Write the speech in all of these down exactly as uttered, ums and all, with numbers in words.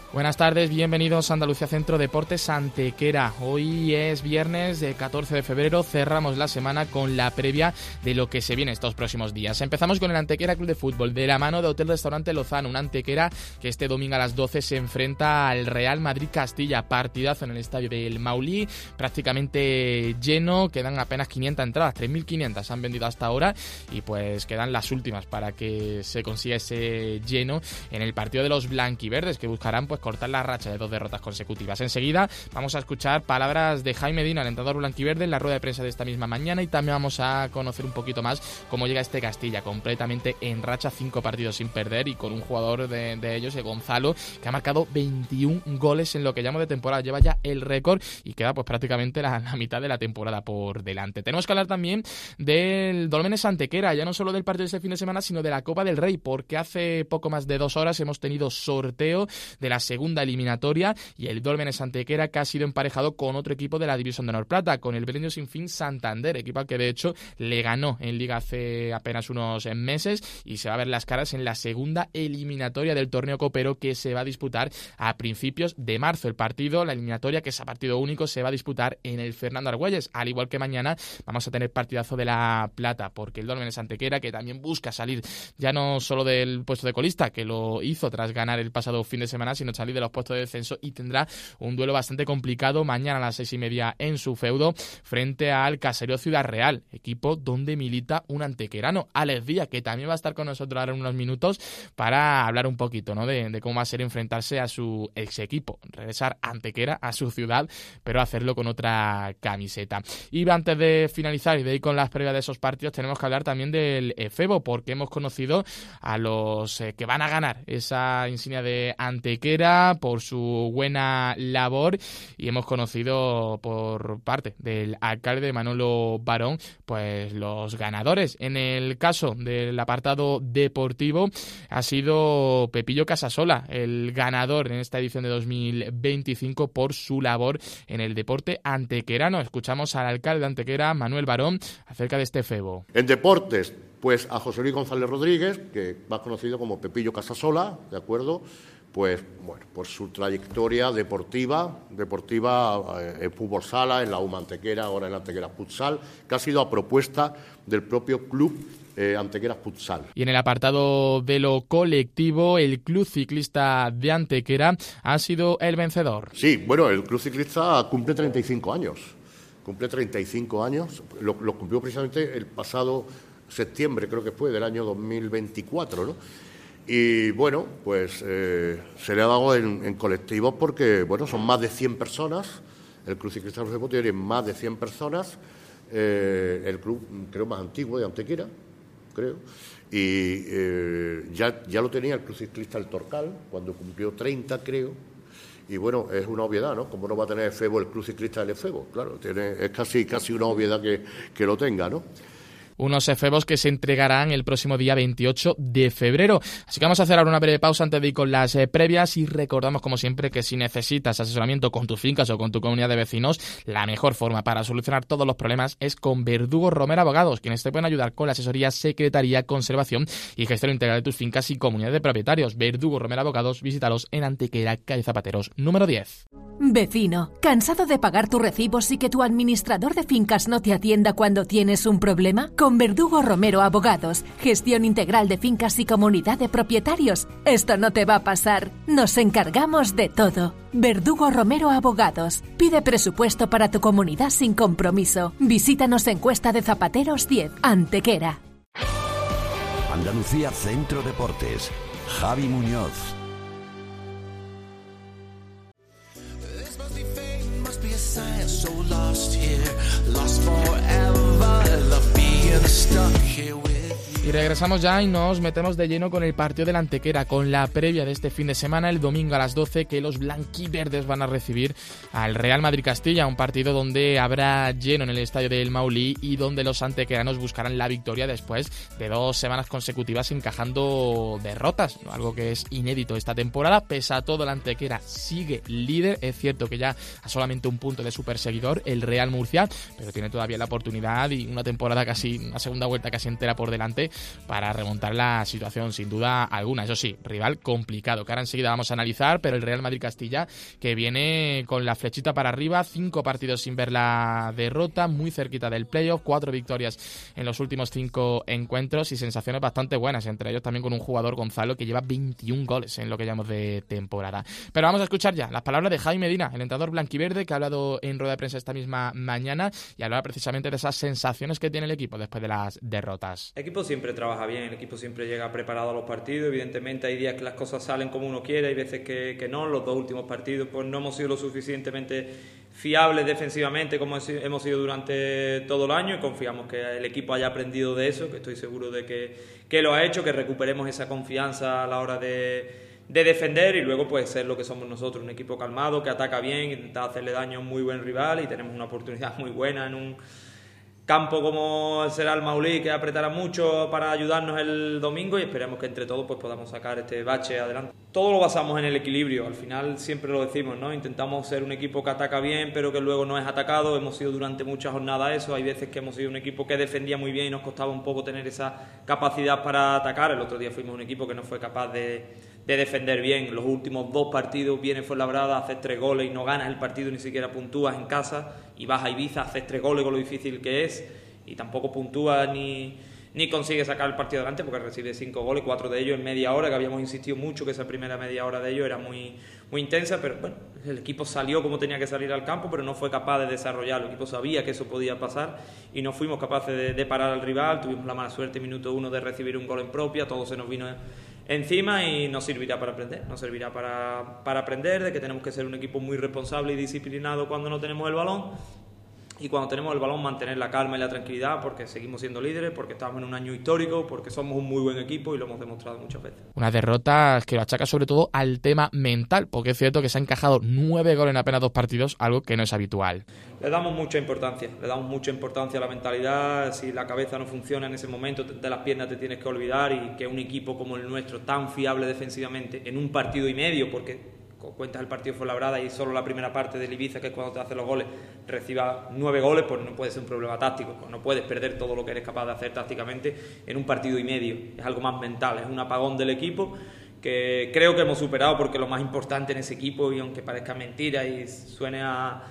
Buenas tardes, bienvenidos a Andalucía Centro Deportes Antequera. Hoy es viernes de catorce de febrero, cerramos la semana con la previa de lo que se viene estos próximos días. Empezamos con el Antequera Club de Fútbol, de la mano de Hotel Restaurante Lozano, un Antequera que este domingo a las doce se enfrenta al Real Madrid Castilla, partidazo en el estadio del Maulí, prácticamente lleno, quedan apenas quinientas entradas, tres mil quinientas han vendido hasta ahora y pues quedan las últimas para que se consiga ese lleno en el partido de los blanquiverdes, que buscarán pues cortar la racha de dos derrotas consecutivas. Enseguida vamos a escuchar palabras de Jaime Dino, el entrenador blanquiverde, en la rueda de prensa de esta misma mañana, y también vamos a conocer un poquito más cómo llega este Castilla, completamente en racha, cinco partidos sin perder, y con un jugador de, de ellos, el Gonzalo, que ha marcado veintiún goles en lo que llamo de temporada, lleva ya el récord y queda pues prácticamente la, la mitad de la temporada por delante. Tenemos que hablar también del Dólmenes Antequera, ya no solo del partido de este fin de semana, sino de la Copa del Rey, porque hace poco más de dos horas hemos tenido sorteo de la segunda eliminatoria y el Dólmenes Antequera, que ha sido emparejado con otro equipo de la División de Honor Plata, con el Breño Sinfín Santander, equipo al que de hecho le ganó en Liga hace apenas unos meses, y se va a ver las caras en la segunda eliminatoria del torneo copero, que se va a disputar a principios de marzo. El partido, la eliminatoria, que es a partido único, se va a disputar en el Fernando Argüelles, al igual que mañana vamos a tener partidazo de la Plata, porque el Dólmenes Antequera, que también busca salir ya no solo del puesto de colista, que lo hizo tras ganar el pasado fin de semana, sino salir de los puestos de descenso, y tendrá un duelo bastante complicado mañana a las seis y media en su feudo frente al Caserío Ciudad Real, equipo donde milita un antequerano, Alex Díaz, que también va a estar con nosotros ahora en unos minutos para hablar un poquito, ¿no?, de, de cómo va a ser enfrentarse a su ex equipo, regresar a Antequera, a su ciudad, pero hacerlo con otra camiseta. Y antes de finalizar y de ir con las previas de esos partidos, tenemos que hablar también del Efebo, porque hemos conocido a los eh, que van a ganar esa insignia de Antequera por su buena labor, y hemos conocido por parte del alcalde Manolo Barón pues los ganadores. En el caso del apartado deportivo ha sido Pepillo Casasola el ganador en esta edición de dos mil veinticinco por su labor en el deporte antequerano. Escuchamos al alcalde de Antequera, Manuel Barón, acerca de este febo. En deportes, pues a José Luis González Rodríguez, que más conocido como Pepillo Casasola, ¿de acuerdo? Pues bueno, por su trayectoria deportiva, deportiva eh, en fútbol sala, en la U M A Antequera, ahora en Antequera Futsal, que ha sido a propuesta del propio club eh, Antequera Futsal. Y en el apartado de lo colectivo, el Club Ciclista de Antequera ha sido el vencedor. Sí, bueno, el Club Ciclista cumple treinta y cinco años, cumple treinta y cinco años, lo, lo cumplió precisamente el pasado septiembre, creo que fue, del año dos mil veinticuatro, ¿no? Y bueno, pues eh, se le ha dado en, en colectivos porque, bueno, son más de cien personas, el Club Ciclista de Deportes tiene más de cien personas, eh, el club, creo, más antiguo de Antequera, creo, y eh, ya, ya lo tenía el Club Ciclista El Torcal, cuando cumplió treinta, creo, y bueno, es una obviedad, ¿no? ¿Cómo no va a tener Efebo el Club Ciclista del Efebo? Claro, tiene, es casi, casi una obviedad que, que lo tenga, ¿no? Unos efebos que se entregarán el próximo día veintiocho de febrero. Así que vamos a hacer ahora una breve pausa antes de ir con las eh, previas, y recordamos como siempre que si necesitas asesoramiento con tus fincas o con tu comunidad de vecinos, la mejor forma para solucionar todos los problemas es con Verdugo Romero Abogados, quienes te pueden ayudar con la asesoría, secretaría, conservación y gestión integral de tus fincas y comunidad de propietarios. Verdugo Romero Abogados, visítalos en Antequera, calle Zapateros, número diez. Vecino, ¿cansado de pagar tus recibos y que tu administrador de fincas no te atienda cuando tienes un problema? Con Verdugo Romero Abogados, gestión integral de fincas y comunidad de propietarios. Esto no te va a pasar. Nos encargamos de todo. Verdugo Romero Abogados. Pide presupuesto para tu comunidad sin compromiso. Visítanos en Cuesta de Zapateros diez, Antequera. Andalucía Centro Deportes. Javi Muñoz. So lost here, lost forever, love being stuck here with you. Y regresamos ya y nos metemos de lleno con el partido de la Antequera, con la previa de este fin de semana, el domingo a las doce, que los blanquiverdes van a recibir al Real Madrid Castilla, un partido donde habrá lleno en el estadio del Maulí y donde los antequeranos buscarán la victoria después de dos semanas consecutivas encajando derrotas, ¿no? Algo que es inédito esta temporada. Pese a todo, la Antequera sigue líder, es cierto que ya a solamente un punto de su perseguidor, el Real Murcia, pero tiene todavía la oportunidad y una temporada casi, una segunda vuelta casi entera por delante para remontar la situación, sin duda alguna. Eso sí, rival complicado, que ahora enseguida vamos a analizar, pero el Real Madrid-Castilla, que viene con la flechita para arriba, cinco partidos sin ver la derrota, muy cerquita del playoff, cuatro victorias en los últimos cinco encuentros y sensaciones bastante buenas, entre ellos también con un jugador, Gonzalo, que lleva veintiún goles en lo que llamamos de temporada. Pero vamos a escuchar ya las palabras de Javi Medina, el entrenador blanquiverde, que ha hablado en rueda de prensa esta misma mañana y hablaba precisamente de esas sensaciones que tiene el equipo después de las derrotas. El equipo siempre trabaja bien, el equipo siempre llega preparado a los partidos. Evidentemente hay días que las cosas salen como uno quiere, hay veces que, que no. Los dos últimos partidos pues no hemos sido lo suficientemente fiables defensivamente como hemos sido durante todo el año, y confiamos que el equipo haya aprendido de eso, que estoy seguro de que, que lo ha hecho, que recuperemos esa confianza a la hora de de defender y luego pues ser lo que somos nosotros, un equipo calmado, que ataca bien, intenta hacerle daño a un muy buen rival, y tenemos una oportunidad muy buena en un campo como será el Maulí, que apretará mucho para ayudarnos el domingo, y esperemos que entre todos pues podamos sacar este bache adelante. Todo lo basamos en el equilibrio, al final siempre lo decimos, ¿no? Intentamos ser un equipo que ataca bien pero que luego no es atacado. Hemos sido durante muchas jornadas eso, hay veces que hemos sido un equipo que defendía muy bien y nos costaba un poco tener esa capacidad para atacar. El otro día fuimos un equipo que no fue capaz de, de defender bien. Los últimos dos partidos viene Fuenlabrada, haces tres goles y no ganas el partido, ni siquiera puntúas en casa, y vas a Ibiza, haces tres goles con lo difícil que es y tampoco puntúas ni, ni consigues sacar el partido adelante, porque recibe cinco goles, cuatro de ellos en media hora, que habíamos insistido mucho que esa primera media hora de ellos era muy, muy intensa, pero bueno, el equipo salió como tenía que salir al campo, pero no fue capaz de desarrollarlo. El equipo sabía que eso podía pasar y no fuimos capaces de, de parar al rival. Tuvimos la mala suerte en minuto uno de recibir un gol en propia, todo se nos vino encima y nos servirá para aprender, nos servirá para, para aprender de que tenemos que ser un equipo muy responsable y disciplinado cuando no tenemos el balón, y cuando tenemos el balón mantener la calma y la tranquilidad, porque seguimos siendo líderes, porque estamos en un año histórico, porque somos un muy buen equipo y lo hemos demostrado muchas veces. Una derrota que lo achaca sobre todo al tema mental, porque es cierto que se han encajado nueve goles en apenas dos partidos, algo que no es habitual. Le damos mucha importancia, le damos mucha importancia a la mentalidad. Si la cabeza no funciona en ese momento, de las piernas te tienes que olvidar, y que un equipo como el nuestro, tan fiable defensivamente, en un partido y medio, porque cuentas el partido Fuenlabrada y solo la primera parte del Ibiza, que es cuando te hace los goles, reciba nueve goles, pues no puede ser un problema táctico, pues no puedes perder todo lo que eres capaz de hacer tácticamente en un partido y medio. Es algo más mental, es un apagón del equipo que creo que hemos superado, porque lo más importante en ese equipo, y aunque parezca mentira y suene a,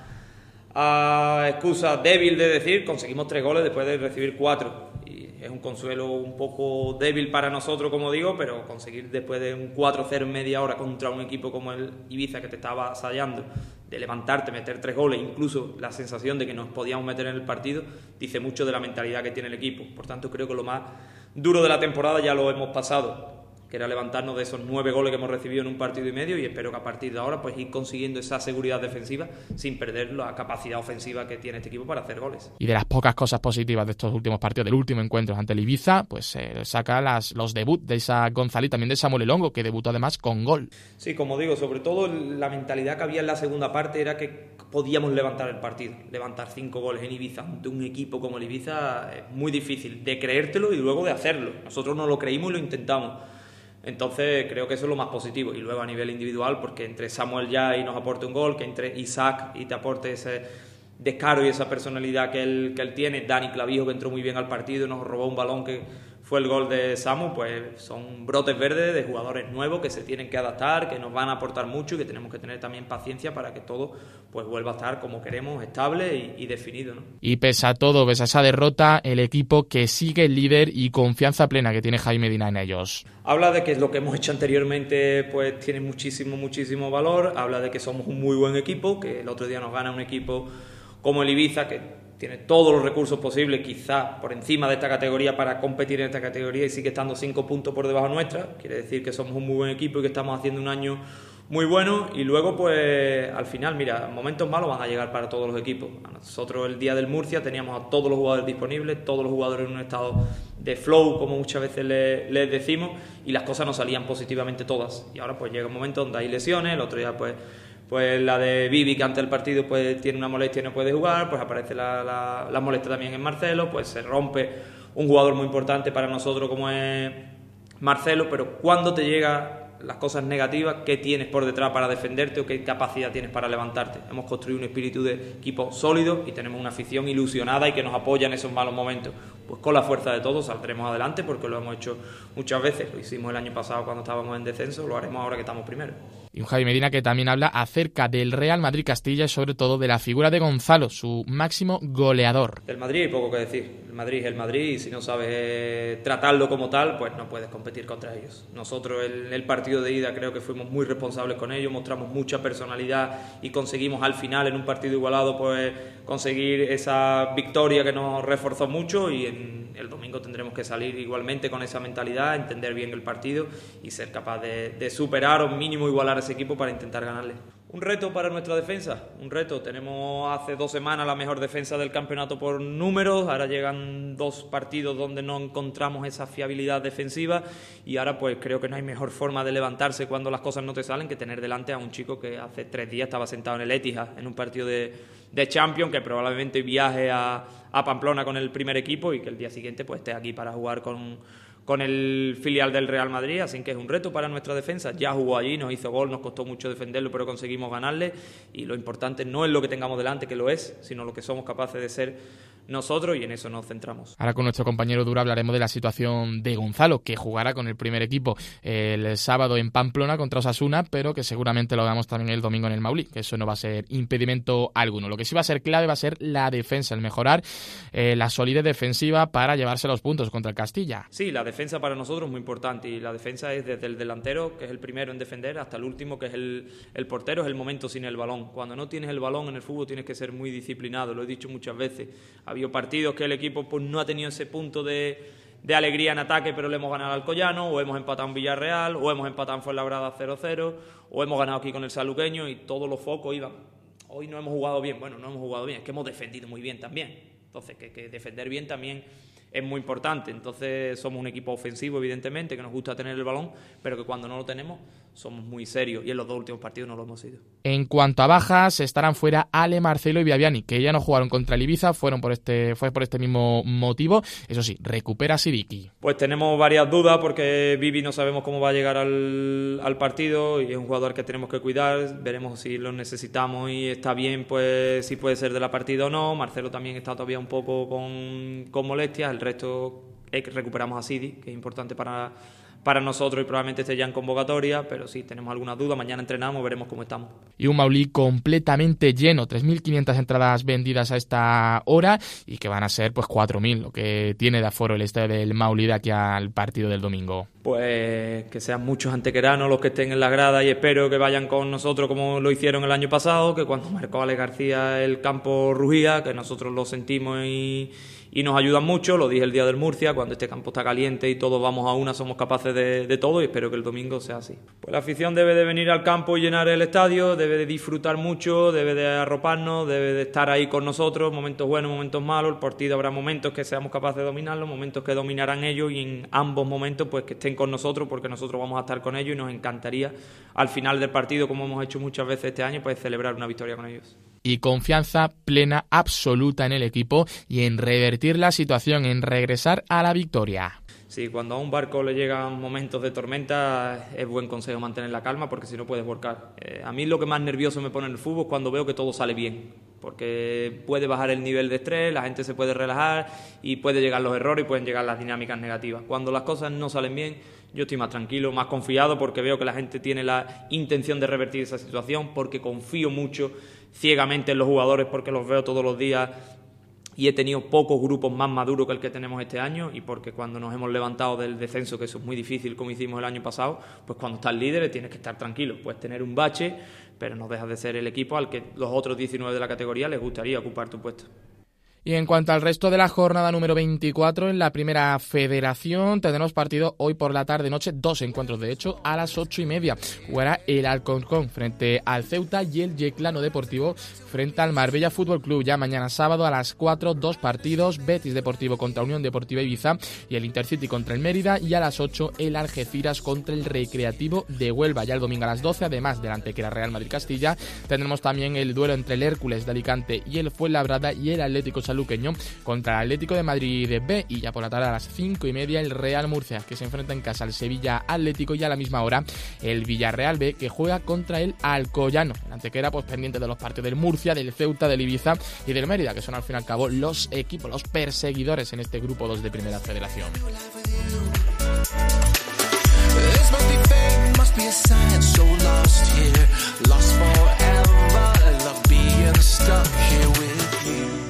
a excusa débil de decir, conseguimos tres goles después de recibir cuatro. Es un consuelo un poco débil para nosotros, como digo, pero conseguir después de un cuatro cero en media hora contra un equipo como el Ibiza, que te estaba asallando, de levantarte, meter tres goles, incluso la sensación de que nos podíamos meter en el partido, dice mucho de la mentalidad que tiene el equipo. Por tanto, creo que lo más duro de la temporada ya lo hemos pasado, que era levantarnos de esos nueve goles que hemos recibido en un partido y medio, y espero que a partir de ahora pues ir consiguiendo esa seguridad defensiva sin perder la capacidad ofensiva que tiene este equipo para hacer goles. Y de las pocas cosas positivas de estos últimos partidos, del último encuentro ante el Ibiza, pues eh, saca las, los debuts de Isa González y también de Samuel Elongo, que debutó además con gol. Sí, como digo, sobre todo la mentalidad que había en la segunda parte era que podíamos levantar el partido. Levantar cinco goles en Ibiza ante un equipo como el Ibiza es muy difícil de creértelo y luego de hacerlo. Nosotros no lo creímos y lo intentamos. Entonces creo que eso es lo más positivo. Y luego a nivel individual, porque entre Samuel ya y nos aporte un gol, que entre Isaac y te aporte ese descaro y esa personalidad que él, que él tiene, Dani Clavijo, que entró muy bien al partido y nos robó un balón que fue el gol de Samu, pues son brotes verdes de jugadores nuevos que se tienen que adaptar, que nos van a aportar mucho y que tenemos que tener también paciencia para que todo pues vuelva a estar como queremos, estable y, y definido, ¿no? Y pese a todo, pese a esa derrota, el equipo que sigue el líder y confianza plena que tiene Jaime Medina en ellos. Habla de que lo que hemos hecho anteriormente pues tiene muchísimo, muchísimo valor. Habla de que somos un muy buen equipo, que el otro día nos gana un equipo como el Ibiza, que tiene todos los recursos posibles, quizá por encima de esta categoría, para competir en esta categoría, y sigue estando cinco puntos por debajo nuestra. Quiere decir que somos un muy buen equipo y que estamos haciendo un año muy bueno. Y luego pues al final, mira, momentos malos van a llegar para todos los equipos. Nosotros el día del Murcia teníamos a todos los jugadores disponibles, todos los jugadores en un estado de flow, como muchas veces les, les decimos, y las cosas no salían positivamente todas. Y ahora pues llega un momento donde hay lesiones. El otro día pues Pues la de Vivi, que antes del partido pues tiene una molestia y no puede jugar, pues aparece la, la, la molestia también en Marcelo, pues se rompe un jugador muy importante para nosotros como es Marcelo. Pero cuando te llega las cosas negativas, qué tienes por detrás para defenderte o qué capacidad tienes para levantarte. Hemos construido un espíritu de equipo sólido y tenemos una afición ilusionada y que nos apoya en esos malos momentos. Pues con la fuerza de todos saldremos adelante, porque lo hemos hecho muchas veces. Lo hicimos el año pasado cuando estábamos en descenso, lo haremos ahora que estamos primero. Y un Javi Medina que también habla acerca del Real Madrid Castilla y sobre todo de la figura de Gonzalo, su máximo goleador. Del Madrid hay poco que decir. El Madrid es el Madrid y si no sabes tratarlo como tal, pues no puedes competir contra ellos. Nosotros en el partido de ida creo que fuimos muy responsables con ellos, mostramos mucha personalidad y conseguimos al final en un partido igualado pues conseguir esa victoria que nos reforzó mucho, y en el domingo tendremos que salir igualmente con esa mentalidad, entender bien el partido y ser capaz de, de superar o mínimo igualar a ese equipo para intentar ganarle. Un reto para nuestra defensa, un reto. Tenemos hace dos semanas la mejor defensa del campeonato por números, ahora llegan dos partidos donde no encontramos esa fiabilidad defensiva y ahora pues creo que no hay mejor forma de levantarse cuando las cosas no te salen que tener delante a un chico que hace tres días estaba sentado en el Etihad en un partido de, de Champions, que probablemente viaje a, a Pamplona con el primer equipo y que el día siguiente pues esté aquí para jugar con... con el filial del Real Madrid, así que es un reto para nuestra defensa. Ya jugó allí, nos hizo gol, nos costó mucho defenderlo, pero conseguimos ganarle, y lo importante no es lo que tengamos delante, que lo es, sino lo que somos capaces de ser nosotros, y en eso nos centramos. Ahora con nuestro compañero Dura hablaremos de la situación de Gonzalo, que jugará con el primer equipo el sábado en Pamplona contra Osasuna, pero que seguramente lo hagamos también el domingo en el Maulí, que eso no va a ser impedimento alguno. Lo que sí va a ser clave va a ser la defensa, el mejorar eh, la solidez defensiva para llevarse los puntos contra el Castilla. Sí, la defensa para nosotros es muy importante, y la defensa es desde el delantero, que es el primero en defender, hasta el último, que es el, el portero, es el momento sin el balón. Cuando no tienes el balón en el fútbol tienes que ser muy disciplinado, lo he dicho muchas veces. Ha habido partidos que el equipo pues no ha tenido ese punto de, de alegría en ataque, pero le hemos ganado al Alcoyano, o hemos empatado en Villarreal, o hemos empatado en Fuenlabrada cero cero, o hemos ganado aquí con el Saluqueño, y todos los focos iban. Hoy no hemos jugado bien, bueno, no hemos jugado bien, es que hemos defendido muy bien también. Entonces, que, que defender bien también es muy importante. Entonces somos un equipo ofensivo, evidentemente, que nos gusta tener el balón, pero que cuando no lo tenemos somos muy serios, y en los dos últimos partidos no lo hemos sido. En cuanto a bajas, estarán fuera Ale, Marcelo y Viaviani, que ya no jugaron contra el Ibiza, fueron por este, fue por este mismo motivo. Eso sí, recupera Sidiki. Pues tenemos varias dudas, porque Vivi no sabemos cómo va a llegar al, al partido, y es un jugador que tenemos que cuidar. Veremos si lo necesitamos y está bien, pues si puede ser de la partida o no. Marcelo también está todavía un poco con, con molestias. El resto es que recuperamos a Sidi, que es importante para, para nosotros, y probablemente esté ya en convocatoria, pero sí, tenemos algunas dudas. Mañana entrenamos, veremos cómo estamos. Y un Maulí completamente lleno, tres mil quinientas entradas vendidas a esta hora, y que van a ser pues cuatro mil, lo que tiene de aforo el estadio del Maulí de aquí al partido del domingo. Pues que sean muchos antequeranos los que estén en las gradas, y espero que vayan con nosotros como lo hicieron el año pasado, que cuando marcó Ale García el campo rugía, que nosotros lo sentimos y... y nos ayudan mucho. Lo dije el día del Murcia, cuando este campo está caliente y todos vamos a una, somos capaces de, de todo, y espero que el domingo sea así. Pues la afición debe de venir al campo y llenar el estadio, debe de disfrutar mucho, debe de arroparnos, debe de estar ahí con nosotros, momentos buenos, momentos malos. El partido habrá momentos que seamos capaces de dominarlo, momentos que dominarán ellos, y en ambos momentos pues que estén con nosotros, porque nosotros vamos a estar con ellos, y nos encantaría al final del partido, como hemos hecho muchas veces este año, pues celebrar una victoria con ellos. Y confianza plena, absoluta en el equipo y en revertir la situación, en regresar a la victoria. Sí, cuando a un barco le llegan momentos de tormenta es buen consejo mantener la calma, porque si no puedes volcar. Eh, a mí lo que más nervioso me pone en el fútbol es cuando veo que todo sale bien, porque puede bajar el nivel de estrés, la gente se puede relajar y puede llegar los errores y pueden llegar las dinámicas negativas. Cuando las cosas no salen bien, yo estoy más tranquilo, más confiado, porque veo que la gente tiene la intención de revertir esa situación, porque confío mucho ciegamente en los jugadores, porque los veo todos los días y he tenido pocos grupos más maduros que el que tenemos este año, y porque cuando nos hemos levantado del descenso, que eso es muy difícil como hicimos el año pasado, pues cuando estás líder tienes que estar tranquilo, puedes tener un bache, pero no dejas de ser el equipo al que los otros diecinueve de la categoría les gustaría ocupar tu puesto. Y en cuanto al resto de la jornada número veinticuatro en la Primera Federación, tendremos partido hoy por la tarde-noche, dos encuentros de hecho, a las ocho y media. Jugará el Alcorcón frente al Ceuta y el Yeclano Deportivo frente al Marbella Fútbol Club. Ya mañana sábado a las cuatro, dos partidos, Betis Deportivo contra Unión Deportiva Ibiza y el Intercity contra el Mérida, y a las ocho el Algeciras contra el Recreativo de Huelva. Ya el domingo a las doce, además del Antequera Real Madrid Castilla, tendremos también el duelo entre el Hércules de Alicante y el Fuenlabrada, y el Atlético sanluqueño contra el Atlético de Madrid B, y ya por la tarde a las cinco y media el Real Murcia, que se enfrenta en casa al Sevilla Atlético, y a la misma hora el Villarreal B, que juega contra el Alcoyano. El Antequera pues pendiente de los partidos del Murcia, del Ceuta, del Ibiza y del Mérida, que son al fin y al cabo los equipos, los perseguidores en este grupo dos de Primera Federación. This must be fate, must be a sign, so lost here, lost forever, love being stuck here with you.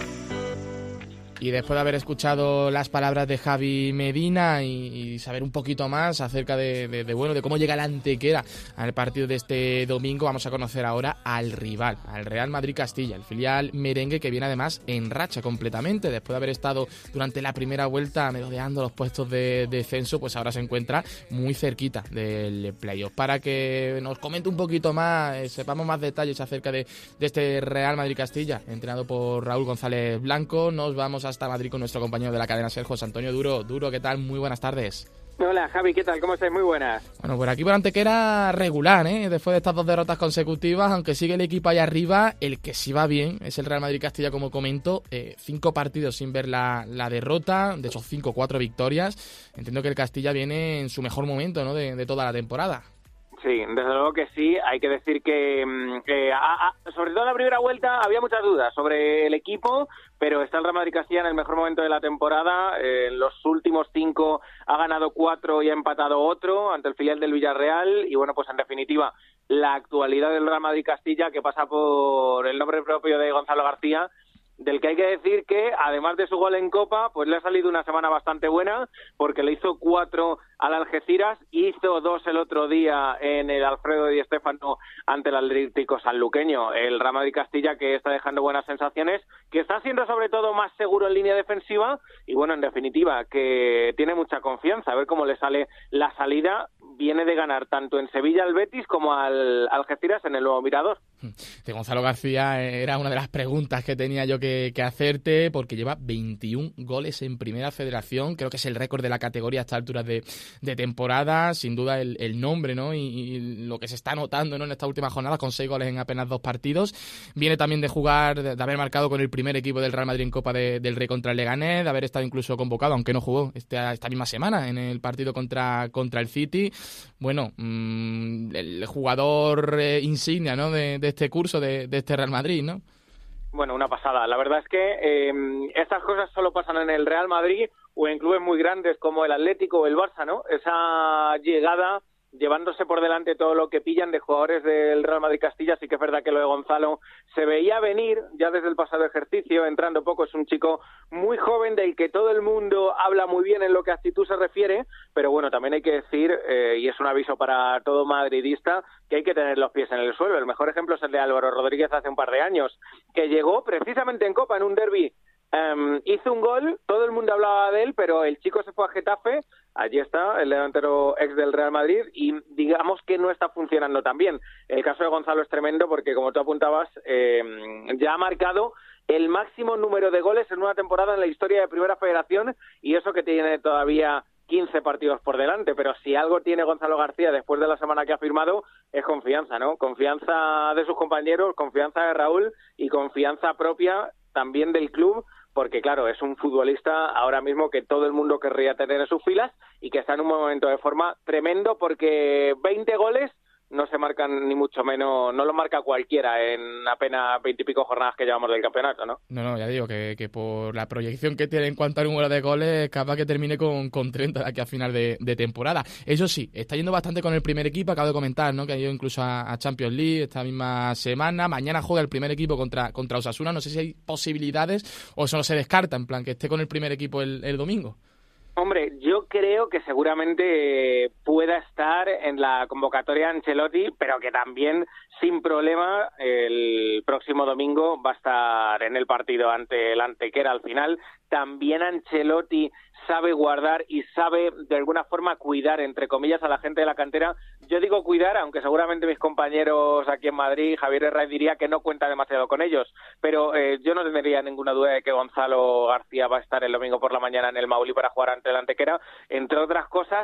Y después de haber escuchado las palabras de Javi Medina y, y saber un poquito más acerca de, de, de, bueno, de cómo llega la Antequera al partido de este domingo, vamos a conocer ahora al rival, al Real Madrid Castilla, el filial merengue, que viene además en racha completamente. Después de haber estado durante la primera vuelta merodeando los puestos de descenso, pues ahora se encuentra muy cerquita del playoff. Para que nos comente un poquito más, eh, sepamos más detalles acerca de, de este Real Madrid Castilla, entrenado por Raúl González Blanco, nos vamos a hasta Madrid con nuestro compañero de la cadena SER, José Antonio Duro. Duro, ¿qué tal? Muy buenas tardes. Hola, Javi, ¿qué tal? ¿Cómo estáis? Muy buenas. Bueno, por aquí por Antequera regular, ¿eh? Después de estas dos derrotas consecutivas, aunque sigue el equipo ahí arriba, el que sí va bien es el Real Madrid Castilla, como comento. Eh, cinco partidos sin ver la, la derrota, de esos cinco, cuatro victorias. Entiendo que el Castilla viene en su mejor momento, ¿no?, de, de toda la temporada. Sí, desde luego que sí. Hay que decir que, eh, a, a, sobre todo en la primera vuelta, había muchas dudas sobre el equipo, pero está el Real Madrid Castilla en el mejor momento de la temporada. Eh, en los últimos cinco ha ganado cuatro y ha empatado otro ante el filial del Villarreal. Y bueno, pues en definitiva, la actualidad del Real Madrid Castilla, que pasa por el nombre propio de Gonzalo García, del que hay que decir que, además de su gol en Copa, pues le ha salido una semana bastante buena, porque le hizo cuatro al Algeciras, hizo dos el otro día en el Alfredo Di Stéfano ante el Atlético Sanluqueño. El Real Madrid Castilla, que está dejando buenas sensaciones, que está siendo sobre todo más seguro en línea defensiva, y bueno, en definitiva, que tiene mucha confianza. A ver cómo le sale la salida. Viene de ganar tanto en Sevilla al Betis como al Algeciras en el nuevo Mirador. De Gonzalo García era una de las preguntas que tenía yo que, que hacerte, porque lleva veintiún goles en Primera Federación. Creo que es el récord de la categoría a estas alturas de, de temporada. Sin duda el, el nombre, ¿no?, y, y lo que se está notando, ¿no?, en esta última jornada, con seis goles en apenas dos partidos. Viene también de jugar, de, de haber marcado con el primer equipo del Real Madrid en Copa de, del Rey contra el Leganés, de haber estado incluso convocado, aunque no jugó esta, esta misma semana en el partido contra, contra el City. Bueno, mmm, el jugador eh, insignia, ¿no?, de, de este curso, de, de este Real Madrid, ¿no? Bueno, una pasada. La verdad es que eh, estas cosas solo pasan en el Real Madrid o en clubes muy grandes como el Atlético o el Barça, ¿no? Esa llegada llevándose por delante todo lo que pillan de jugadores del Real Madrid Castilla. Sí que es verdad que lo de Gonzalo se veía venir ya desde el pasado ejercicio, entrando poco. Es un chico muy joven del que todo el mundo habla muy bien en lo que a actitud se refiere, pero bueno, también hay que decir, eh, y es un aviso para todo madridista, que hay que tener los pies en el suelo. El mejor ejemplo es el de Álvaro Rodríguez hace un par de años, que llegó precisamente en Copa, en un derbi. Um, hizo un gol, todo el mundo hablaba de él, pero el chico se fue a Getafe, allí está, el delantero ex del Real Madrid, y digamos que no está funcionando tan bien. El caso de Gonzalo es tremendo porque, como tú apuntabas, eh, ya ha marcado el máximo número de goles en una temporada en la historia de Primera Federación, y eso que tiene todavía quince partidos por delante, pero si algo tiene Gonzalo García después de la semana que ha firmado es confianza, ¿no? Confianza de sus compañeros, confianza de Raúl y confianza propia también del club, porque claro, es un futbolista ahora mismo que todo el mundo querría tener en sus filas y que está en un momento de forma tremendo, porque veinte goles no se marcan ni mucho menos, no lo marca cualquiera en apenas veintipico jornadas que llevamos del campeonato, ¿no? No, no, ya digo que, que por la proyección que tiene en cuanto al número de goles, capaz que termine con, con treinta de aquí a final de, de temporada. Eso sí, está yendo bastante con el primer equipo, acabo de comentar, ¿no?, que ha ido incluso a, a Champions League esta misma semana. Mañana juega el primer equipo contra, contra Osasuna. No sé si hay posibilidades o eso no se descarta, en plan que esté con el primer equipo el, el domingo. Hombre, yo creo que seguramente pueda estar en la convocatoria de Ancelotti, pero que también, sin problema, el próximo domingo va a estar en el partido ante el Antequera al final. También Ancelotti sabe guardar y sabe, de alguna forma, cuidar, entre comillas, a la gente de la cantera. Yo digo cuidar, aunque seguramente mis compañeros aquí en Madrid, Javier Herraiz, diría que no cuenta demasiado con ellos, pero eh, yo no tendría ninguna duda de que Gonzalo García va a estar el domingo por la mañana en el Maulí para jugar ante el Antequera, entre otras cosas,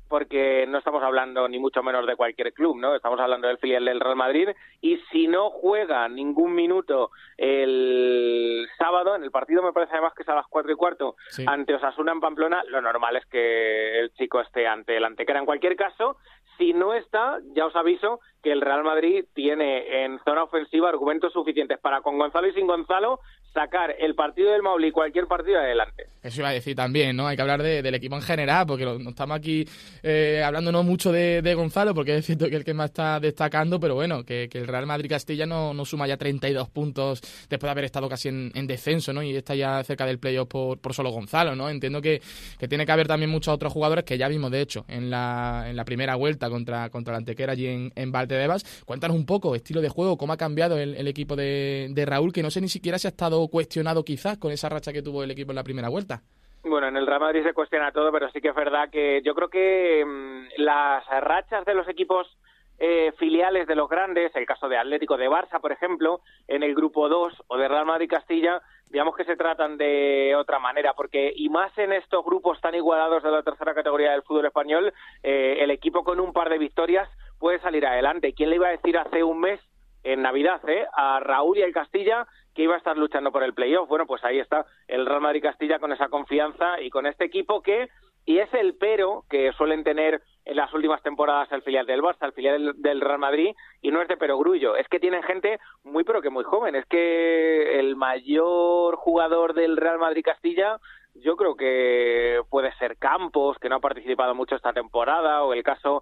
porque no estamos hablando ni mucho menos de cualquier club, ¿no? Estamos hablando del filial del Real Madrid, y si no juega ningún minuto el sábado, en el partido me parece además que es a las cuatro y cuarto, sí, ante Osasuna en Pamplona, lo normal es que el chico esté ante el Antequera. En cualquier caso, si no está, ya os aviso que el Real Madrid tiene en zona ofensiva argumentos suficientes para, con Gonzalo y sin Gonzalo, sacar el partido del Mauli, cualquier partido adelante. Eso iba a decir también, ¿no? Hay que hablar de, del equipo en general, porque no estamos aquí eh, hablando no mucho de, de Gonzalo, porque es cierto que es el que más está destacando, pero bueno, que, que el Real Madrid-Castilla no, no suma ya treinta y dos puntos después de haber estado casi en, en descenso, ¿no? Y está ya cerca del playoff por, por solo Gonzalo, ¿no? Entiendo que, que tiene que haber también muchos otros jugadores que ya vimos, de hecho, en la, en la primera vuelta contra, contra la Antequera allí en, en Valdebebas. Cuéntanos un poco, estilo de juego, cómo ha cambiado el, el equipo de, de Raúl, que no sé ni siquiera si ha estado cuestionado quizás con esa racha que tuvo el equipo en la primera vuelta. Bueno, en el Real Madrid se cuestiona todo, pero sí que es verdad que yo creo que mmm, las rachas de los equipos eh, filiales de los grandes, el caso de Atlético, de Barça, por ejemplo, en el grupo dos, o de Real Madrid-Castilla, digamos que se tratan de otra manera, porque y más en estos grupos tan igualados de la tercera categoría del fútbol español, eh, el equipo con un par de victorias puede salir adelante. ¿Quién le iba a decir hace un mes, en Navidad, eh, a Raúl y al Castilla, que iba a estar luchando por el playoff? Bueno, pues ahí está el Real Madrid-Castilla con esa confianza y con este equipo que, y es el pero que suelen tener en las últimas temporadas el filial del Barça, el filial del, del Real Madrid, y no es de perogrullo, es que tienen gente muy pero que muy joven. Es que el mayor jugador del Real Madrid-Castilla yo creo que puede ser Campos, que no ha participado mucho esta temporada, o el caso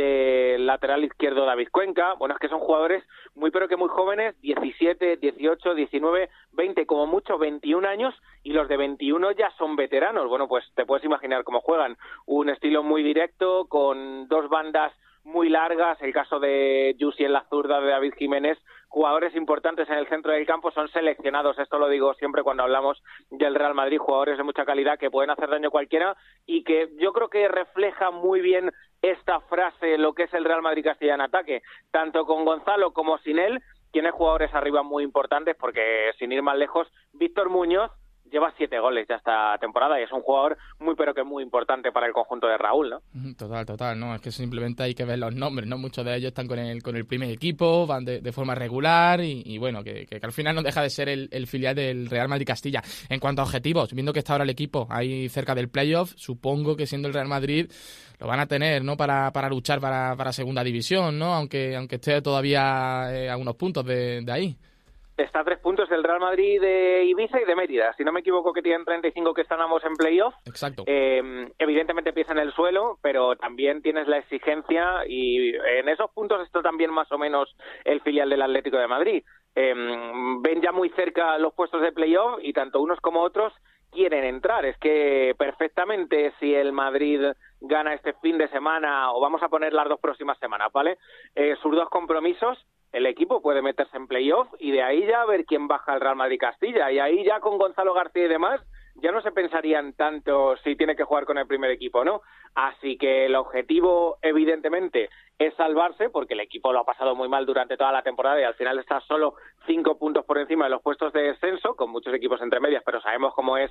del lateral izquierdo David Cuenca. Bueno, es que son jugadores muy pero que muy jóvenes, diecisiete, dieciocho, diecinueve, veinte, como mucho veintiún años, y los de veintiuno ya son veteranos. Bueno, pues te puedes imaginar cómo juegan. Un estilo muy directo, con dos bandas muy largas, el caso de Yusi en la zurda, de David Jiménez, jugadores importantes en el centro del campo, son seleccionados, esto lo digo siempre cuando hablamos del Real Madrid, jugadores de mucha calidad que pueden hacer daño a cualquiera, y que yo creo que refleja muy bien esta frase lo que es el Real Madrid Castilla en ataque, tanto con Gonzalo como sin él. Tiene jugadores arriba muy importantes, porque sin ir más lejos, Víctor Muñoz lleva siete goles ya esta temporada y es un jugador muy pero que muy importante para el conjunto de Raúl, ¿no? Total, total, no, es que simplemente hay que ver los nombres, ¿no? Muchos de ellos están con el con el primer equipo, van de, de forma regular y, y bueno, que, que, que al final no deja de ser el, el filial del Real Madrid Castilla. En cuanto a objetivos, viendo que está ahora el equipo ahí cerca del playoff, supongo que siendo el Real Madrid lo van a tener, ¿no? Para, para luchar para, para segunda división, ¿no? Aunque, aunque esté todavía eh, a unos puntos de, de ahí. Está a tres puntos del Real Madrid de Ibiza y de Mérida. Si no me equivoco, que tienen treinta y cinco, que están ambos en playoff. Exacto. Eh, evidentemente empieza en el suelo, pero también tienes la exigencia, y en esos puntos está también más o menos el filial del Atlético de Madrid. Eh, ven ya muy cerca los puestos de playoff y tanto unos como otros quieren entrar. Es que perfectamente, si el Madrid gana este fin de semana, o vamos a poner las dos próximas semanas, ¿vale? Eh, sus dos compromisos, el equipo puede meterse en playoff y de ahí ya ver quién baja al Real Madrid Castilla, y ahí ya con Gonzalo García y demás ya no se pensarían tanto si tiene que jugar con el primer equipo, ¿no? Así que el objetivo, evidentemente, es salvarse, porque el equipo lo ha pasado muy mal durante toda la temporada y al final está solo cinco puntos por encima de los puestos de descenso, con muchos equipos entre medias, pero sabemos cómo es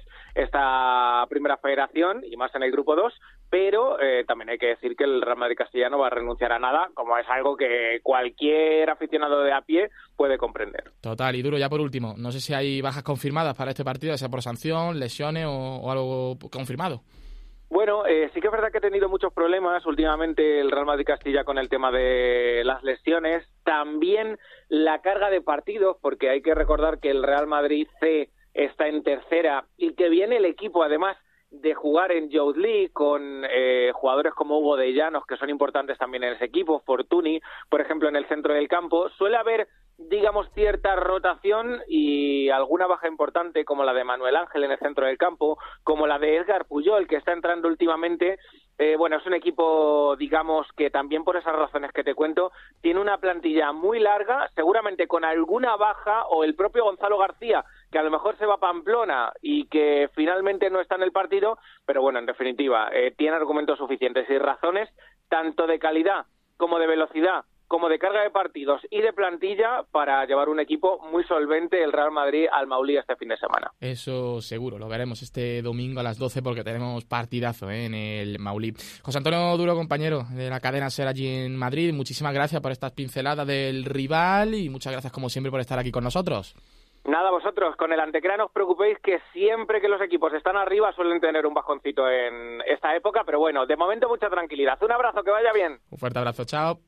esta primera federación y más en el grupo dos, pero eh, también hay que decir que el Real Madrid Castilla no va a renunciar a nada, como es algo que cualquier aficionado de a pie puede comprender. Total, y Duro, ya por último, no sé si hay bajas confirmadas para este partido, sea por sanción, lesiones o, o algo confirmado. Bueno, eh, sí que es verdad que ha tenido muchos problemas últimamente el Real Madrid Castilla con el tema de las lesiones, también la carga de partidos, porque hay que recordar que el Real Madrid C está en tercera y que viene el equipo además de jugar en Youth League con eh, jugadores como Hugo de Llanos, que son importantes también en ese equipo, Fortuny, por ejemplo, en el centro del campo. Suele haber, digamos, cierta rotación y alguna baja importante, como la de Manuel Ángel en el centro del campo, como la de Edgar Puyol, que está entrando últimamente. Eh, bueno, es un equipo, digamos, que también por esas razones que te cuento, tiene una plantilla muy larga, seguramente con alguna baja, o el propio Gonzalo García, que a lo mejor se va a Pamplona y que finalmente no está en el partido, pero bueno, en definitiva, eh, tiene argumentos suficientes y razones, tanto de calidad como de velocidad, como de carga de partidos y de plantilla para llevar un equipo muy solvente el Real Madrid al Maulí este fin de semana. Eso seguro, lo veremos este domingo a las doce porque tenemos partidazo ¿eh? en el Maulí. José Antonio Duro, compañero de la cadena SER allí en Madrid, muchísimas gracias por estas pinceladas del rival y muchas gracias como siempre por estar aquí con nosotros. Nada, vosotros, con el Antequera no os preocupéis que siempre que los equipos están arriba suelen tener un bajoncito en esta época, pero bueno, de momento mucha tranquilidad. Un abrazo, que vaya bien. Un fuerte abrazo, chao.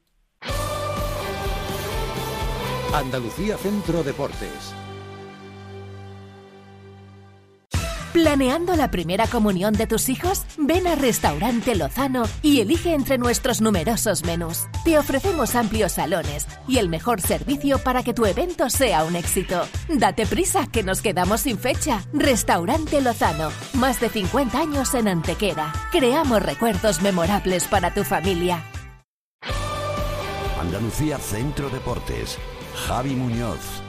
Andalucía Centro Deportes. ¿Planeando la primera comunión de tus hijos? Ven a Restaurante Lozano y elige entre nuestros numerosos menús. Te ofrecemos amplios salones y el mejor servicio para que tu evento sea un éxito. Date prisa, que nos quedamos sin fecha. Restaurante Lozano, más de cincuenta años en Antequera. Creamos recuerdos memorables para tu familia. Andalucía Centro Deportes. Javi Muñoz.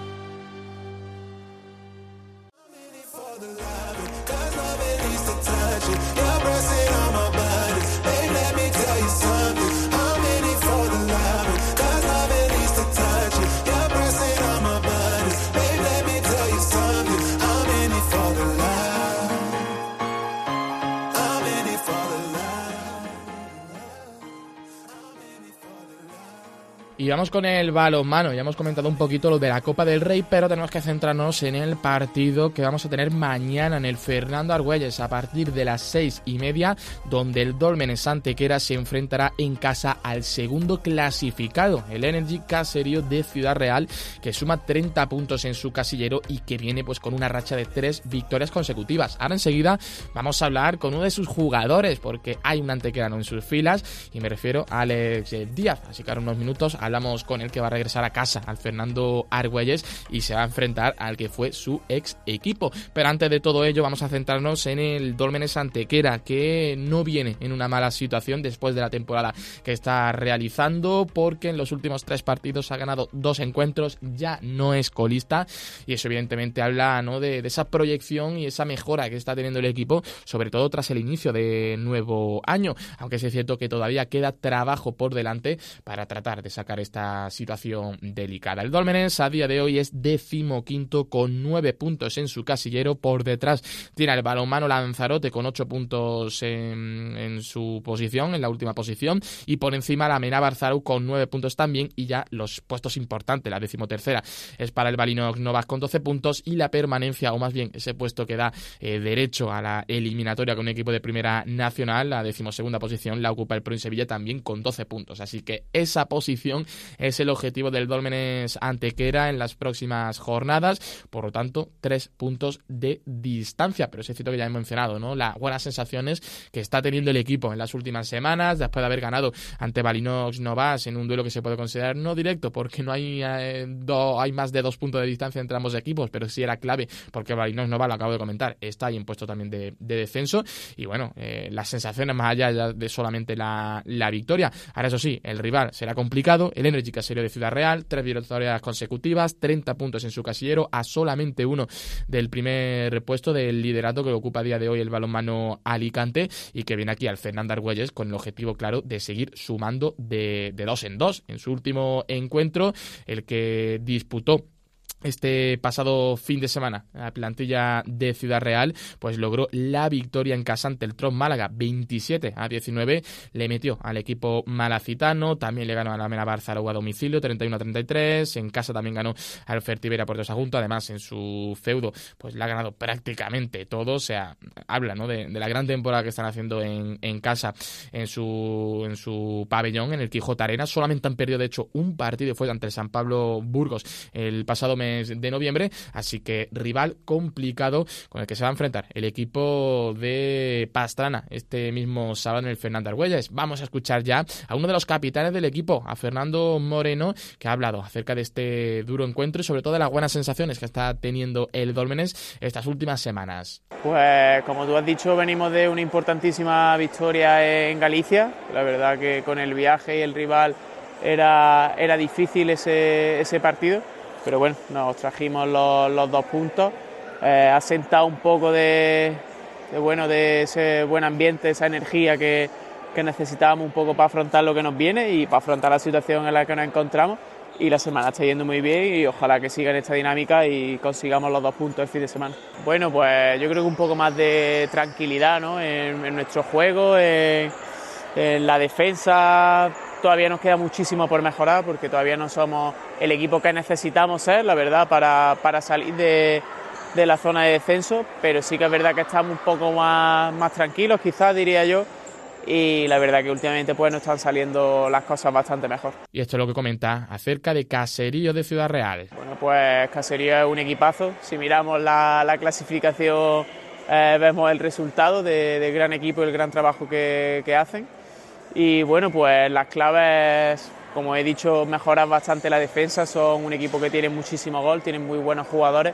Y vamos con el balonmano. Ya hemos comentado un poquito lo de la Copa del Rey, pero tenemos que centrarnos en el partido que vamos a tener mañana en el Fernando Argüelles a partir de las seis y media, donde el Dólmenes Antequera se enfrentará en casa al segundo clasificado, el Energy Caserío de Ciudad Real, que suma treinta puntos en su casillero y que viene pues con una racha de tres victorias consecutivas. Ahora enseguida vamos a hablar con uno de sus jugadores, porque hay un antequerano en sus filas y me refiero a Alex Díaz. Así que ahora unos minutos hablamos con el que va a regresar a casa, al Fernando Argüelles, y se va a enfrentar al que fue su ex equipo. Pero antes de todo ello vamos a centrarnos en el Dólmenes Antequera, que no viene en una mala situación después de la temporada que está realizando, porque en los últimos tres partidos ha ganado dos encuentros, ya no es colista, y eso evidentemente habla, ¿no?, de, de esa proyección y esa mejora que está teniendo el equipo, sobre todo tras el inicio de nuevo año, aunque es cierto que todavía queda trabajo por delante para tratar de sacar esta situación delicada. El Dólmenes a día de hoy es decimoquinto con nueve puntos en su casillero. Por detrás tiene el Balonmano Lanzarote con ocho puntos en, en su posición, en la última posición, y por encima la Mena Barzarou con nueve puntos también, y ya los puestos importantes, la decimotercera es para el Balinox Novas con doce puntos, y la permanencia, o más bien ese puesto que da eh, derecho a la eliminatoria con un equipo de primera nacional, la decimosegunda posición la ocupa el Pro en Sevilla también con doce puntos, así que esa posición es el objetivo del Dólmenes Antequera en las próximas jornadas, por lo tanto, tres puntos de distancia. Pero es cierto que ya he mencionado, ¿no?, las buenas sensaciones que está teniendo el equipo en las últimas semanas, después de haber ganado ante Balinox Novas en un duelo que se puede considerar no directo, porque no hay, eh, do, hay más de dos puntos de distancia entre ambos equipos, pero sí era clave, porque Balinox Novas, lo acabo de comentar, está ahí en puesto también de, de descenso, y bueno, eh, las sensaciones más allá de solamente la, la victoria. Ahora, eso sí, el rival será complicado, el Energy Caserío de Ciudad Real, tres victorias consecutivas, treinta puntos en su casillero, a solamente uno del primer puesto del liderato que ocupa a día de hoy el balonmano Alicante, y que viene aquí al Fernando Argüelles con el objetivo claro de seguir sumando de, de dos en dos. En su último encuentro, el que disputó este pasado fin de semana, la plantilla de Ciudad Real pues logró la victoria en casa ante el Tron Málaga, veintisiete a diecinueve, le metió al equipo malacitano, también le ganó a la Mena Barzarou a domicilio, treinta y uno a treinta y tres, en casa también ganó al Fertiberia Puerto Sagunto, además en su feudo pues le ha ganado prácticamente todo, o sea, habla, ¿no?, de, de la gran temporada que están haciendo en, en casa, en su, en su pabellón, en el Quijote Arena. Solamente han perdido de hecho un partido, fue ante el San Pablo Burgos el pasado mes de noviembre, así que rival complicado con el que se va a enfrentar el equipo de Pastrana este mismo sábado en el Fernando Argüelles. Vamos a escuchar ya a uno de los capitanes del equipo, a Fernando Moreno, que ha hablado acerca de este duro encuentro y sobre todo de las buenas sensaciones que está teniendo el Dólmenes estas últimas semanas. Pues como tú has dicho, venimos de una importantísima victoria en Galicia. La verdad que con el viaje y el rival era, era difícil ese, ese partido, pero bueno, nos trajimos los, los dos puntos, eh, ha sentado un poco de, de, bueno, de ese buen ambiente, esa energía que, que necesitábamos un poco para afrontar lo que nos viene y para afrontar la situación en la que nos encontramos. Y la semana está yendo muy bien y ojalá que siga en esta dinámica y consigamos los dos puntos el fin de semana. Bueno, pues yo creo que un poco más de tranquilidad, ¿no? en, en nuestro juego, en, en la defensa. Todavía nos queda muchísimo por mejorar porque todavía no somos el equipo que necesitamos ser, la verdad, para, para salir de, de la zona de descenso, pero sí que es verdad que estamos un poco más, más tranquilos, quizás diría yo, y la verdad que últimamente pues nos están saliendo las cosas bastante mejor. Y esto es lo que comenta acerca de Caserío de Ciudad Real. Bueno, pues Caserío es un equipazo. Si miramos la, la clasificación eh, vemos el resultado de, del gran equipo y el gran trabajo que, que hacen. Y bueno, pues las claves, como he dicho, mejoran bastante la defensa. Son un equipo que tiene muchísimo gol, tienen muy buenos jugadores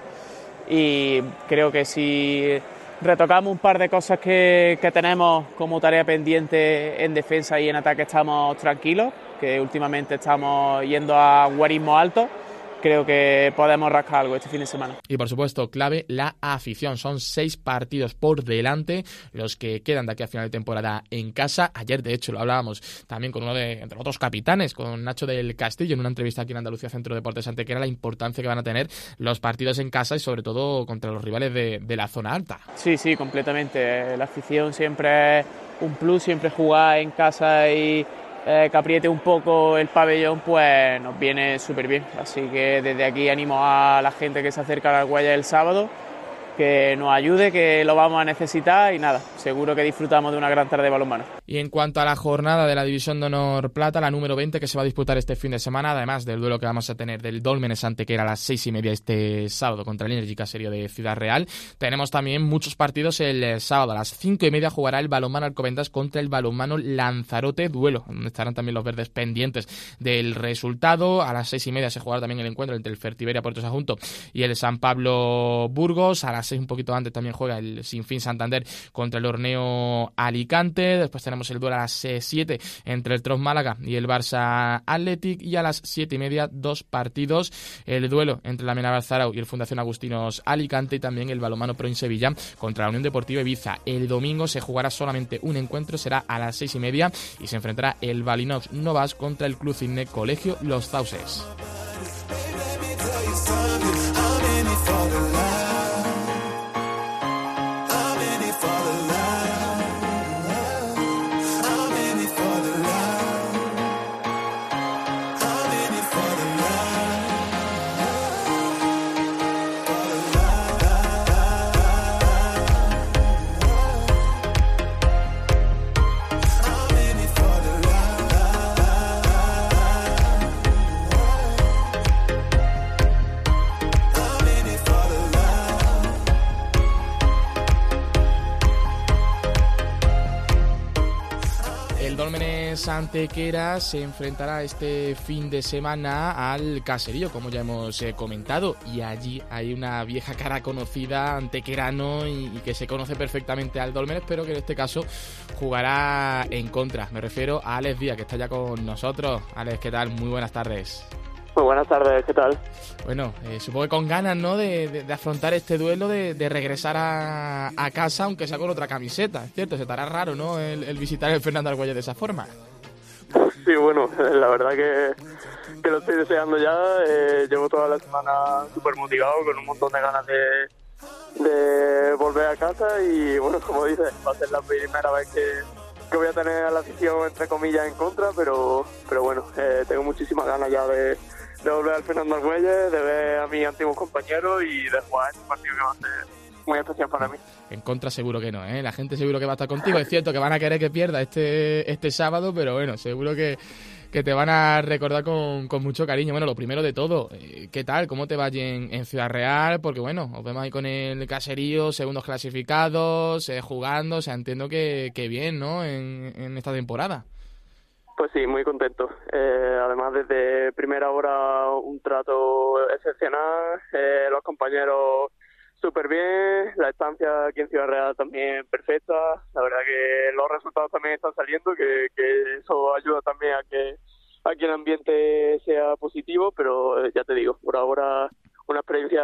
y creo que si retocamos un par de cosas que, que tenemos como tarea pendiente en defensa y en ataque, estamos tranquilos, que últimamente estamos yendo a guarismo alto. Creo que podemos rascar algo este fin de semana. Y por supuesto, clave la afición. Son seis partidos por delante los que quedan de aquí a final de temporada en casa. Ayer, de hecho, lo hablábamos también con uno de entre otros capitanes, con Nacho del Castillo, en una entrevista aquí en Andalucía Centro de Deportes Antequera, la importancia que van a tener los partidos en casa y sobre todo contra los rivales de, de la zona alta. Sí, sí, completamente. La afición siempre es un plus, siempre jugar en casa y Eh, que apriete un poco el pabellón, pues nos viene súper bien. Así que desde aquí animo a la gente que se acerca a la Argüelles el sábado, que nos ayude, que lo vamos a necesitar y nada, seguro que disfrutamos de una gran tarde de balonmano. Y en cuanto a la jornada de la División de Honor Plata, la número veinte que se va a disputar este fin de semana, además del duelo que vamos a tener del Dólmenes Antequera a las seis y media este sábado contra el Energy Caserío de Ciudad Real, tenemos también muchos partidos el sábado. A las cinco y media jugará el balonmano Alcobendas contra el balonmano Lanzarote, duelo donde estarán también los verdes pendientes del resultado. A las seis y media se jugará también el encuentro entre el Fertiberia Puerto Sagunto y el San Pablo Burgos. A las seis, un poquito antes, también juega el Sinfín Santander contra el Horneo Alicante. Después tenemos el duelo a las siete entre el Tros Málaga y el Barça Athletic, y a las siete y media dos partidos, el duelo entre la Amenábar Zarau y el Fundación Agustinos Alicante, y también el balonmano Pro in Sevilla contra la Unión Deportiva Ibiza. El domingo se jugará solamente un encuentro, será a las seis y media y se enfrentará el Balinox Novas contra el Club Cisne Colegio Los Sauces. Antequera se enfrentará este fin de semana al Caserío, como ya hemos eh, comentado, y allí hay una vieja cara conocida, antequerano, y, y que se conoce perfectamente al Dólmenes, pero que en este caso jugará en contra. Me refiero a Alex Díaz, que está ya con nosotros. Alex, ¿qué tal? Muy buenas tardes. Muy buenas tardes, ¿qué tal? Bueno, eh, supongo que con ganas, ¿no?, de, de, de afrontar este duelo, de, de regresar a, a casa, aunque sea con otra camiseta, es cierto, se te hará raro, ¿no?, el, el visitar el Fernando Argüelles de esa forma. Sí, bueno, la verdad que, que lo estoy deseando ya. Eh, llevo toda la semana súper motivado, con un montón de ganas de, de volver a casa y, bueno, como dices, va a ser la primera vez que, que voy a tener a la afición, entre comillas, en contra, pero, pero bueno, eh, tengo muchísimas ganas ya de, de volver al Fernando Argüelles, de ver a mis antiguos compañeros y de jugar este partido que va a ser muy especial para mí. En contra seguro que no, ¿eh? La gente seguro que va a estar contigo. Es cierto que van a querer que pierda este este sábado, pero bueno, seguro que, que te van a recordar con, con mucho cariño. Bueno, lo primero de todo, ¿qué tal? ¿Cómo te va allí en, en Ciudad Real? Porque bueno, os vemos ahí con el Caserío, segundos clasificados, eh, jugando, o sea, entiendo que, que bien, ¿no?, en, en esta temporada. Pues sí, muy contento. Eh, además, desde primera hora un trato excepcional, eh, los compañeros súper bien, la estancia aquí en Ciudad Real también perfecta. La verdad que los resultados también están saliendo, que, que eso ayuda también a que, a que el ambiente sea positivo, pero eh, ya te digo, por ahora una experiencia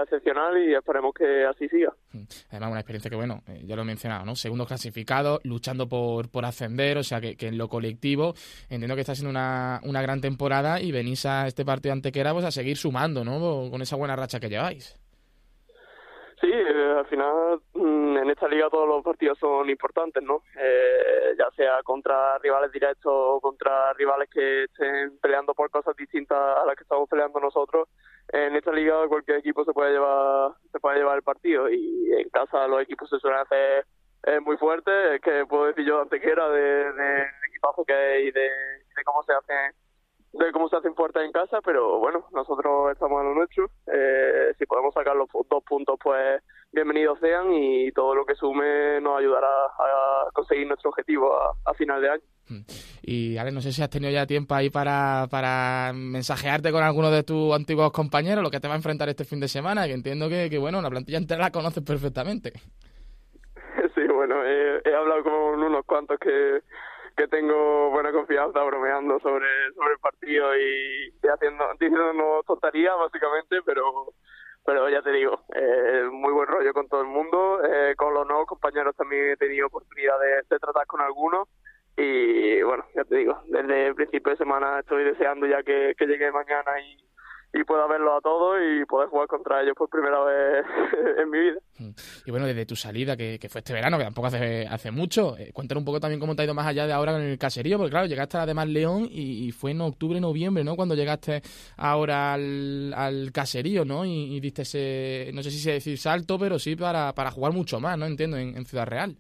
experiencia excepcional y esperemos que así siga. Además, una experiencia que, bueno, eh, ya lo he mencionado, ¿no? Segundo clasificado, luchando por, por ascender, o sea, que, que en lo colectivo entiendo que está siendo una, una gran temporada y venís a este partido Antequera pues a seguir sumando, ¿no? Con esa buena racha que lleváis. Sí, eh, al final mmm, en esta liga todos los partidos son importantes, ¿no? Eh, ya sea contra rivales directos o contra rivales que estén peleando por cosas distintas a las que estamos peleando nosotros. En esta liga cualquier equipo se puede llevar se puede llevar el partido y en casa los equipos se suelen hacer eh, muy fuertes. Es que puedo decir yo de Antequera de, de, de equipazo que hay y de, de cómo se hacen de cómo se hacen fuertes en casa, pero bueno, nosotros estamos en lo nuestro. Eh, si podemos sacar los dos puntos, pues bienvenidos sean y todo lo que sume nos ayudará a conseguir nuestro objetivo a, a final de año. Y Alex, no sé si has tenido ya tiempo ahí para, para mensajearte con alguno de tus antiguos compañeros, lo que te va a enfrentar este fin de semana, que entiendo que, que bueno, la plantilla entera la conoces perfectamente. Sí, bueno, he, he hablado con unos cuantos que que tengo buena confianza bromeando sobre sobre el partido y, y haciendo diciéndonos tonterías básicamente, pero pero ya te digo, eh, muy buen rollo con todo el mundo. Eh, con los nuevos compañeros también he tenido oportunidad de, de tratar con algunos y bueno, ya te digo, desde el principio de semana estoy deseando ya que, que llegue mañana y y pueda verlos a todos y poder jugar contra ellos por primera vez en mi vida. Y bueno, desde tu salida, que, que fue este verano, que tampoco hace hace mucho, eh, cuéntanos un poco también cómo te ha ido más allá de ahora en el caserío, porque claro, llegaste además León y, y fue en octubre, noviembre, ¿no? Cuando llegaste ahora al, al caserío, ¿no? Y, y diste ese, no sé si se decir salto, pero sí para, para jugar mucho más, ¿no? Entiendo, en, en Ciudad Real.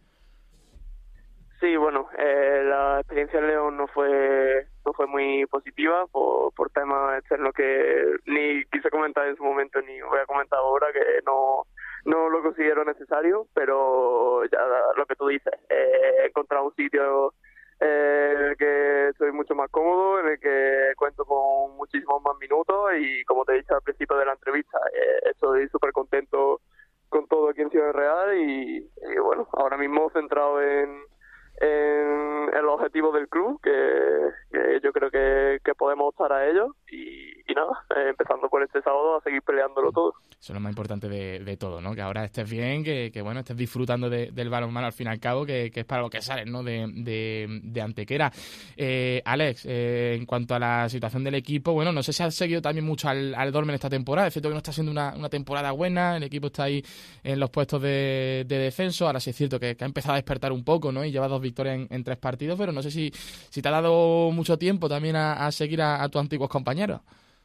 Sí, bueno, eh, la experiencia en León no fue no fue muy positiva por, por temas externos que ni quise comentar en su momento ni voy a comentar ahora, que no no lo considero necesario, pero ya lo que tú dices, eh, he encontrado un sitio eh, en el que estoy mucho más cómodo, en el que cuento con muchísimos más minutos y como te he dicho al principio de la entrevista, eh, estoy súper contento con todo aquí en Ciudad Real y, y bueno, ahora mismo centrado en en el objetivo del club, que, que yo creo que, que podemos optar a ello y, y nada, eh, empezando por este sábado a seguir peleándolo todo. Eso es lo más importante de, de todo, ¿no? Que ahora estés bien, que, que bueno, estés disfrutando de, del balonmano al fin y al cabo, que, que es para lo que sales, ¿no? De, de, de Antequera. Eh, Alex, eh, en cuanto a la situación del equipo, bueno, no sé si has seguido también mucho al, al Dormen esta temporada. Es cierto que no está siendo una, una temporada buena, el equipo está ahí en los puestos de, de descenso, ahora sí es cierto que, que ha empezado a despertar un poco, ¿no? Y lleva dos victorias en, en tres partidos, pero no sé si, si te ha dado mucho tiempo también a, a seguir a, a tus antiguos compañeros.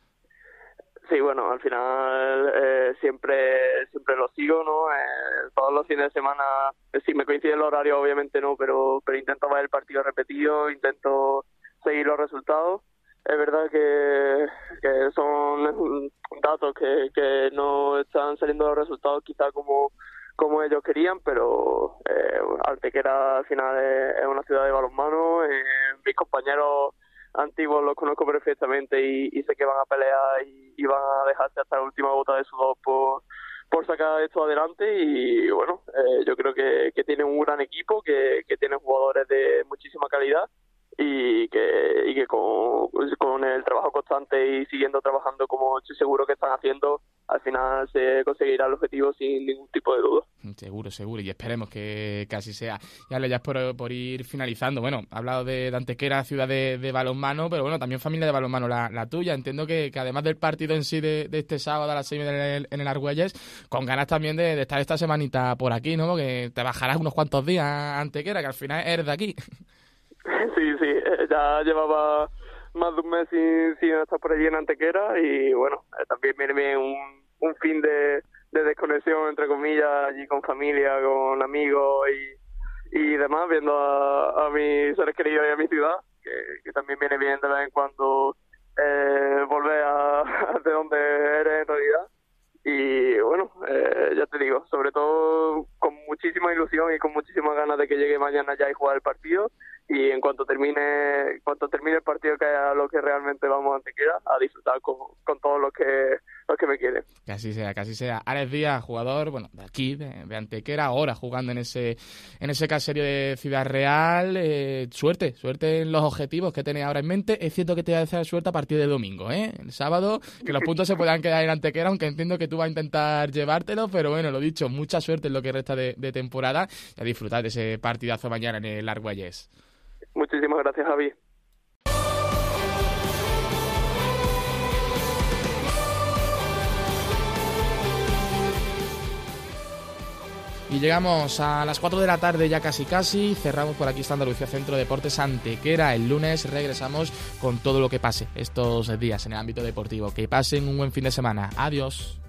Sí, bueno, al final eh, siempre siempre lo sigo, ¿no? Eh, todos los fines de semana, eh, si me coincide el horario, obviamente no, pero pero intento ver el partido repetido, intento seguir los resultados. Es verdad que, que son datos que, que no están saliendo los resultados quizá como como ellos querían, pero eh, Antequera al final es, es una ciudad de balonmano. Eh, mis compañeros antiguos los conozco perfectamente y, y sé que van a pelear y, y van a dejarse hasta la última gota de sudor por, por sacar esto adelante y bueno, eh, yo creo que, que tienen un gran equipo, que, que tienen jugadores de muchísima calidad y que, y que con, con el trabajo constante y siguiendo trabajando como estoy seguro que están haciendo, al final se conseguirá el objetivo sin ningún tipo de duda. Seguro, seguro, y esperemos que, que así sea. Y Ale, ya es por, por ir finalizando, bueno, he hablado de, de Antequera, ciudad de, de balonmano, pero bueno, también familia de balonmano la, la tuya. Entiendo que, que además del partido en sí de, de este sábado a las seis en el, en el Argüelles, con ganas también de, de estar esta semanita por aquí, ¿no? Porque te bajarás unos cuantos días a Antequera, que al final eres de aquí. Sí, sí, ya llevaba más de un mes sin, sin estar por allí en Antequera y bueno, también viene bien un, un fin de, de desconexión, entre comillas, allí con familia, con amigos y, y demás, viendo a, a mis seres queridos y a mi ciudad, que, que también viene bien de vez en cuando eh, volver a, a de donde eres en realidad. Y bueno, eh, ya te digo, sobre todo con muchísima ilusión y con muchísimas ganas de que llegue mañana ya y jugar el partido. Y en cuanto termine en cuanto termine el partido, que es a lo que realmente vamos a Antequera, a disfrutar con, con todos los que los que me quieren. Que así sea, que así sea. Alex Díaz, jugador, bueno, de aquí, de, de Antequera, ahora jugando en ese en ese caserío de Ciudad Real. Eh, suerte, suerte en los objetivos que tenéis ahora en mente. Es cierto que te voy a desear suerte a partir de domingo, ¿eh? El sábado, que los puntos se puedan quedar en Antequera, aunque entiendo que tú vas a intentar llevártelo, pero bueno, lo dicho, mucha suerte en lo que resta de, de temporada y a disfrutar de ese partidazo mañana en el Argüelles. Muchísimas gracias, Javi. Y llegamos a las cuatro de la tarde ya casi casi, cerramos por aquí esta Andalucía Centro Deportes Antequera. El lunes regresamos con todo lo que pase estos días en el ámbito deportivo. Que pasen un buen fin de semana. Adiós.